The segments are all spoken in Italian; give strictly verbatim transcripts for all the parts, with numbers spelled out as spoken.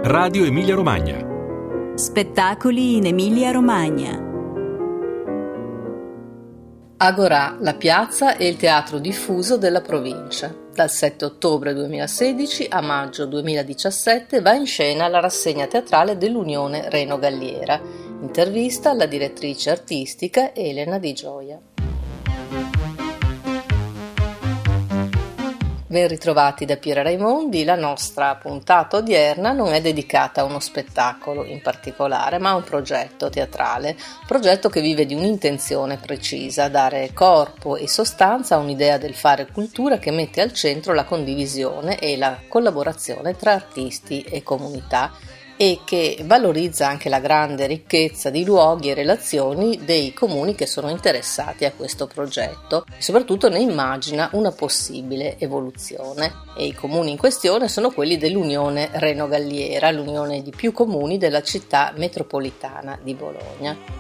Radio Emilia Romagna. Spettacoli in Emilia Romagna. Agorà, la piazza e il teatro diffuso della provincia. Dal sette ottobre duemilasedici a maggio duemiladiciassette va in scena la rassegna teatrale dell'Unione Reno Galliera. Intervista alla direttrice artistica Elena Di Gioia. Ben ritrovati da Piera Raimondi. La nostra puntata odierna non è dedicata a uno spettacolo in particolare, ma a un progetto teatrale, progetto che vive di un'intenzione precisa, dare corpo e sostanza a un'idea del fare cultura che mette al centro la condivisione e la collaborazione tra artisti e comunità, e che valorizza anche la grande ricchezza di luoghi e relazioni dei comuni che sono interessati a questo progetto e soprattutto ne immagina una possibile evoluzione. E i comuni in questione sono quelli dell'Unione Reno Galliera, l'unione di più comuni della città metropolitana di Bologna.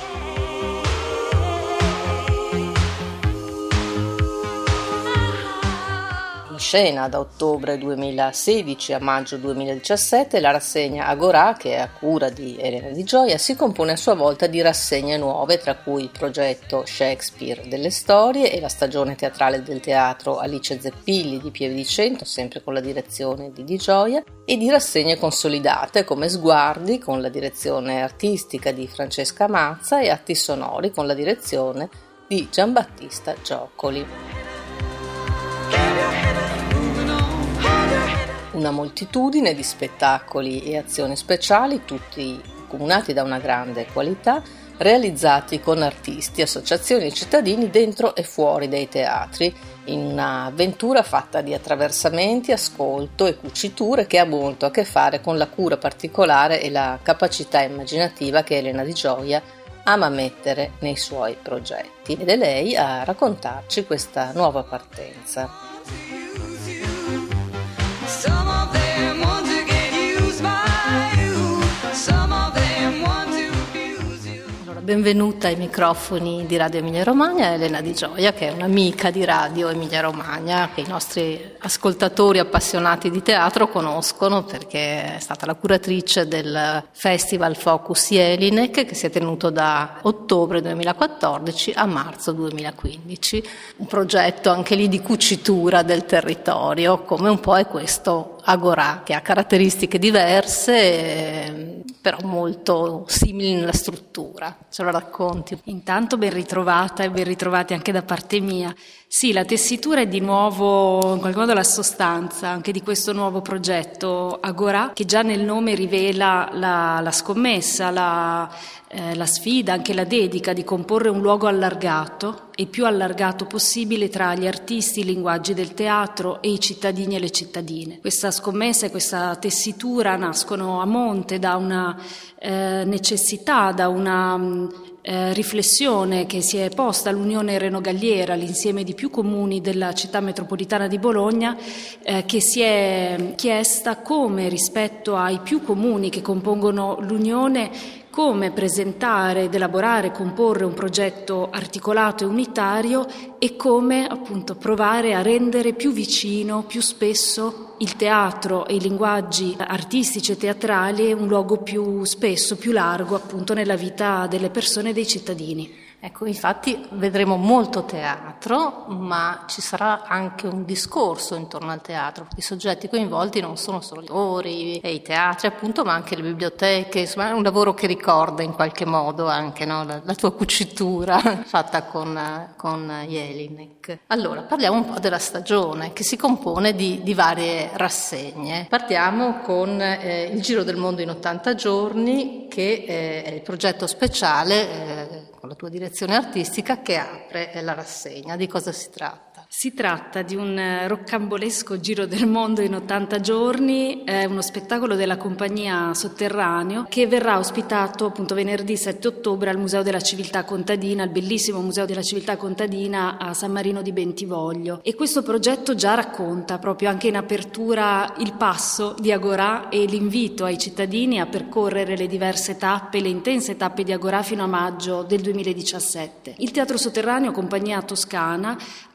In scena da ottobre duemilasedici a maggio duemiladiciassette la rassegna Agorà, che è a cura di Elena Di Gioia, si compone a sua volta di rassegne nuove, tra cui il progetto Shakespeare delle storie e la stagione teatrale del teatro Alice Zeppilli di Pieve di Cento, sempre con la direzione di Di Gioia, e di rassegne consolidate come Sguardi con la direzione artistica di Francesca Mazza e Atti Sonori con la direzione di Giambattista Giocoli. Una moltitudine di spettacoli e azioni speciali, tutti accomunati da una grande qualità, realizzati con artisti, associazioni e cittadini dentro e fuori dai teatri, in un'avventura fatta di attraversamenti, ascolto e cuciture che ha molto a che fare con la cura particolare e la capacità immaginativa che Elena Di Gioia ama mettere nei suoi progetti. Ed è lei a raccontarci questa nuova partenza. Benvenuta ai microfoni di Radio Emilia Romagna Elena Di Gioia, che è un'amica di Radio Emilia Romagna, che i nostri ascoltatori appassionati di teatro conoscono perché è stata la curatrice del Festival Focus Jelinek, che si è tenuto da ottobre duemilaquattordici a marzo duemilaquindici. Un progetto anche lì di cucitura del territorio, come un po' è questo Agorà, che ha caratteristiche diverse, però molto simili nella struttura. Ce lo racconti? Intanto ben ritrovata e ben ritrovati anche da parte mia. Sì, la tessitura è di nuovo, in qualche modo, la sostanza anche di questo nuovo progetto Agorà, che già nel nome rivela la, la scommessa, la, eh, la sfida, anche la dedica di comporre un luogo allargato e più allargato possibile tra gli artisti, i linguaggi del teatro e i cittadini e le cittadine. Questa scommessa e questa tessitura nascono a monte da una eh, necessità, da una Eh, riflessione che si è posta all'Unione Reno Galliera, l'insieme di più comuni della città metropolitana di Bologna, eh, che si è chiesta come, rispetto ai più comuni che compongono l'Unione, come presentare ed elaborare, comporre un progetto articolato e unitario e come appunto provare a rendere più vicino, più spesso, il teatro e i linguaggi artistici e teatrali un luogo più spesso, più largo appunto nella vita delle persone e dei cittadini. Ecco, infatti vedremo molto teatro, ma ci sarà anche un discorso intorno al teatro, perché i soggetti coinvolti non sono solo gli autori e i teatri, appunto, ma anche le biblioteche. Insomma, è un lavoro che ricorda in qualche modo anche, no, la, la tua cucitura fatta con, con Jelinek. Allora, parliamo un po' della stagione, che si compone di, di varie rassegne. Partiamo con eh, il Giro del Mondo in ottanta giorni, che eh, è il progetto speciale eh, con la tua direzione artistica che apre la rassegna. Di cosa si tratta? Si tratta di un roccambolesco giro del mondo in ottanta giorni, è uno spettacolo della compagnia Sotterraneo che verrà ospitato appunto venerdì sette ottobre al Museo della Civiltà Contadina, al bellissimo Museo della Civiltà Contadina a San Marino di Bentivoglio. E questo progetto già racconta proprio anche in apertura il passo di Agorà e l'invito ai cittadini a percorrere le diverse tappe, le intense tappe di Agorà fino a maggio del duemiladiciassette. Il Teatro Sotterraneo, compagnia toscana, ha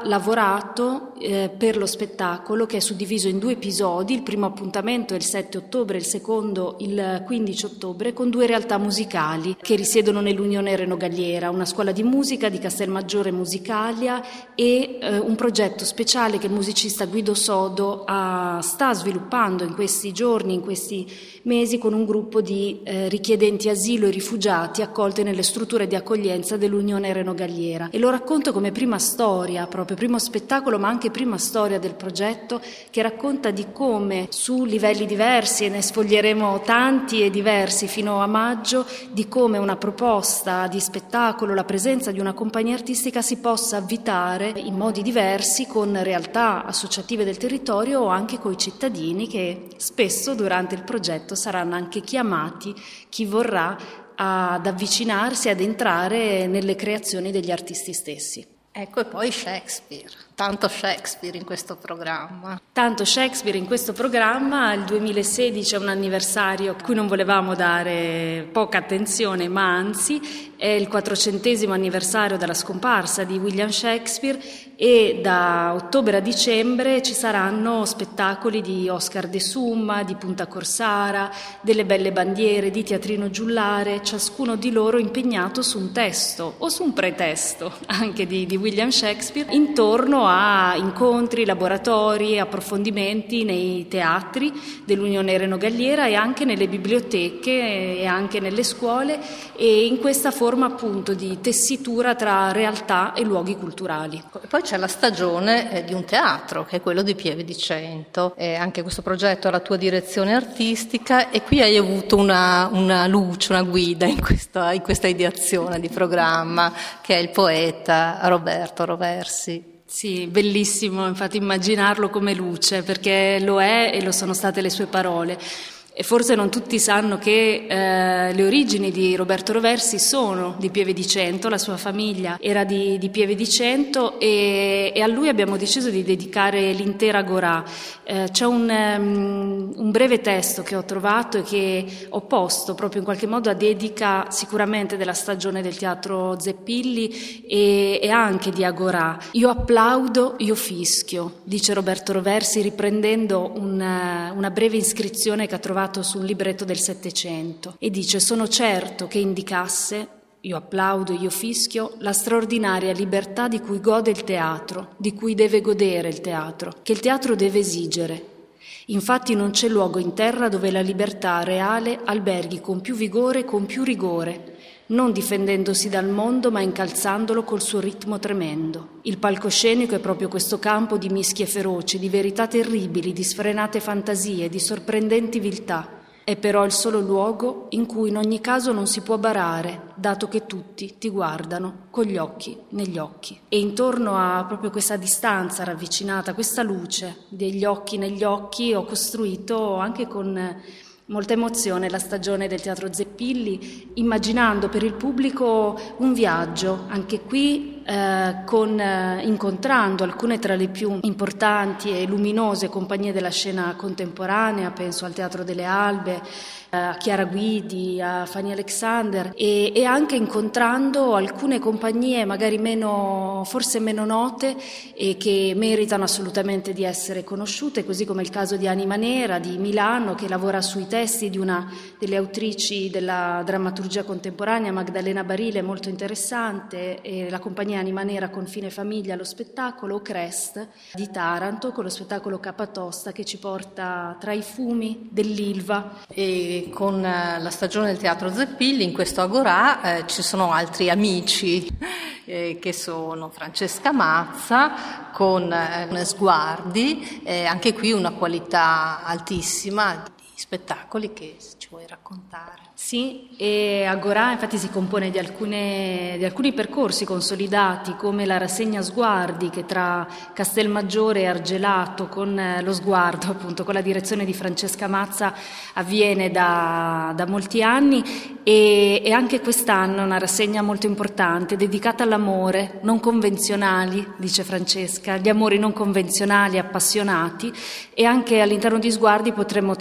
lavorato eh, per lo spettacolo, che è suddiviso in due episodi. Il primo appuntamento è il sette ottobre, il secondo il quindici ottobre, con due realtà musicali che risiedono nell'Unione Reno Galliera, una scuola di musica di Castelmaggiore Musicalia e eh, un progetto speciale che il musicista Guido Sodo ha, sta sviluppando in questi giorni, in questi mesi, con un gruppo di eh, richiedenti asilo e rifugiati accolti nelle strutture di accoglienza dell'Unione Reno Galliera. E lo racconto come prima storia, proprio primo spettacolo, ma anche prima storia del progetto, che racconta di come su livelli diversi, e ne sfoglieremo tanti e diversi fino a maggio, di come una proposta di spettacolo, la presenza di una compagnia artistica si possa avvitare in modi diversi con realtà associative del territorio o anche coi cittadini, che spesso durante il progetto saranno anche chiamati, chi vorrà, ad avvicinarsi, ad entrare nelle creazioni degli artisti stessi. Ecco, e poi Shakespeare, tanto Shakespeare in questo programma. Tanto Shakespeare in questo programma. Il duemilasedici è un anniversario a cui non volevamo dare poca attenzione, ma anzi è il quattrocentesimo anniversario della scomparsa di William Shakespeare, e da ottobre a dicembre ci saranno spettacoli di Oscar De Summa, di Punta Corsara, delle Belle Bandiere, di Teatrino Giullare, ciascuno di loro impegnato su un testo o su un pretesto anche di, di William Shakespeare, intorno a incontri, laboratori, approfondimenti nei teatri dell'Unione Reno Galliera e anche nelle biblioteche e anche nelle scuole, e in questa forma appunto di tessitura tra realtà e luoghi culturali. E poi c'è la stagione eh, di un teatro, che è quello di Pieve di Cento. E anche questo progetto ha la tua direzione artistica, e qui hai avuto una, una luce, una guida in questa, in questa ideazione di programma, che è il poeta Roberto Roversi. Sì, bellissimo, infatti immaginarlo come luce, perché lo è e lo sono state le sue parole. E forse non tutti sanno che eh, le origini di Roberto Roversi sono di Pieve di Cento, la sua famiglia era di, di Pieve di Cento, e, e a lui abbiamo deciso di dedicare l'intera Agorà. Eh, c'è un, um, un breve testo che ho trovato e che ho posto proprio in qualche modo a dedica sicuramente della stagione del Teatro Zeppilli e, e anche di Agorà. Io applaudo, io fischio, dice Roberto Roversi, riprendendo una, una breve iscrizione che ha trovato su un libretto del Settecento, e dice: sono certo che indicasse, io applaudo, io fischio, la straordinaria libertà di cui gode il teatro, di cui deve godere il teatro, che il teatro deve esigere. Infatti non c'è luogo in terra dove la libertà reale alberghi con più vigore e con più rigore, non difendendosi dal mondo ma incalzandolo col suo ritmo tremendo. Il palcoscenico è proprio questo campo di mischie feroci, di verità terribili, di sfrenate fantasie, di sorprendenti viltà. È però il solo luogo in cui in ogni caso non si può barare, dato che tutti ti guardano con gli occhi negli occhi. E intorno a proprio questa distanza ravvicinata, questa luce degli occhi negli occhi, ho costruito anche con molta emozione la stagione del Teatro Zeppilli, immaginando per il pubblico un viaggio, anche qui eh, con, eh, incontrando alcune tra le più importanti e luminose compagnie della scena contemporanea, penso al Teatro delle Albe, a Chiara Guidi, a Fanny Alexander, e, e anche incontrando alcune compagnie magari meno, forse meno note e che meritano assolutamente di essere conosciute, così come il caso di Anima Nera di Milano, che lavora sui testi di una delle autrici della drammaturgia contemporanea, Magdalena Barile, molto interessante, e la compagnia Anima Nera con Fine Famiglia allo spettacolo, o Crest di Taranto con lo spettacolo Capatosta, che ci porta tra i fumi dell'Ilva. E con la stagione del Teatro Zeppilli in questo Agorà eh, ci sono altri amici eh, che sono Francesca Mazza con eh, Sguardi, eh, anche qui una qualità altissima di spettacoli che ci vuoi raccontare. Sì, e Agorà infatti si compone di, alcune, di alcuni percorsi consolidati, come la rassegna Sguardi, che tra Castelmaggiore e Argelato, con lo sguardo appunto, con la direzione di Francesca Mazza, avviene da, da molti anni, e, e anche quest'anno una rassegna molto importante dedicata all'amore, non convenzionali, dice Francesca, gli amori non convenzionali, appassionati, e anche all'interno di Sguardi potremmo trovare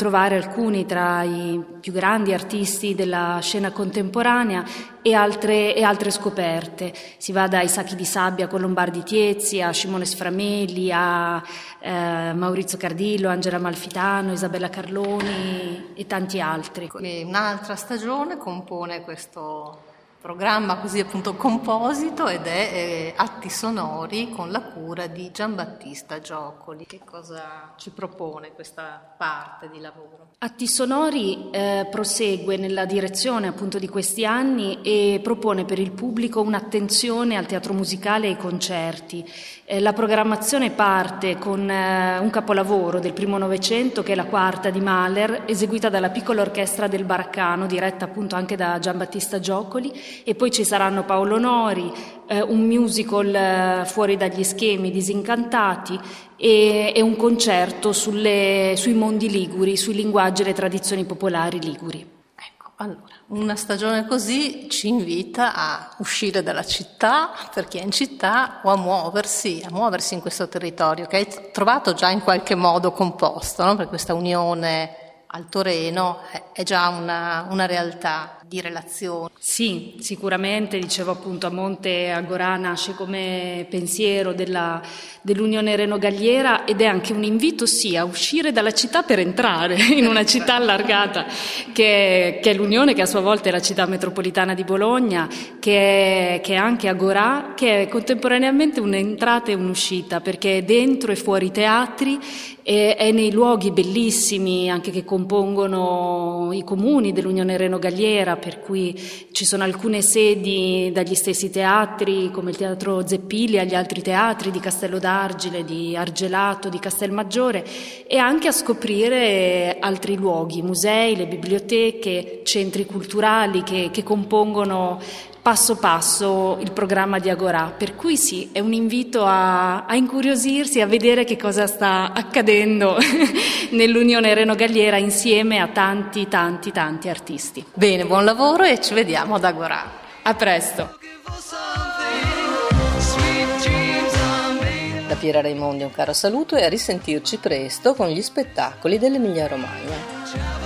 alcuni tra i più grandi artisti della scena contemporanea e altre, e altre scoperte. Si va dai Sacchi di Sabbia con Lombardi Tiezzi a Simone Sframeli, a eh, Maurizio Cardillo, Angela Malfitano, Isabella Carloni e tanti altri. E un'altra stagione compone questo programma così appunto composito ed è eh, Atti Sonori con la cura di Giambattista Giocoli. Che cosa ci propone questa parte di lavoro? Atti Sonori eh, prosegue nella direzione appunto di questi anni e propone per il pubblico un'attenzione al teatro musicale e ai concerti. Eh, la programmazione parte con eh, un capolavoro del primo Novecento che è la quarta di Mahler, eseguita dalla piccola orchestra del Baraccano, diretta appunto anche da Giambattista Giocoli, e poi ci saranno Paolo Nori, eh, un musical eh, fuori dagli schemi, Disincantati, e, e un concerto sulle, sui mondi liguri, sui linguaggi e le tradizioni popolari liguri. Ecco, allora, una stagione così ci invita a uscire dalla città, per chi è in città, o a muoversi, a muoversi in questo territorio che hai trovato già in qualche modo composto, no? Per questa unione altoreno è già una, una realtà di relazione. Sì, sicuramente, dicevo appunto, a Monte Agorà nasce come pensiero della, dell'Unione Reno-Galliera ed è anche un invito sì a uscire dalla città per entrare in una città allargata che, che è l'Unione, che a sua volta è la città metropolitana di Bologna, che è, che è anche Agorà, che è contemporaneamente un'entrata e un'uscita, perché è dentro e fuori i teatri e è nei luoghi bellissimi anche che compongono i comuni dell'Unione Reno-Galliera, per cui ci sono alcune sedi dagli stessi teatri come il Teatro Zeppili agli altri teatri di Castello d'Argile, di Argelato, di Castelmaggiore, e anche a scoprire altri luoghi, musei, le biblioteche, centri culturali che, che compongono passo passo il programma di Agorà, per cui sì, è un invito a, a incuriosirsi, a vedere che cosa sta accadendo nell'Unione Reno-Galliera insieme a tanti, tanti, tanti artisti. Bene, buon lavoro e ci vediamo ad Agorà. A presto. Da Piera Raimondi un caro saluto e a risentirci presto con gli spettacoli dell'Emilia Romagna.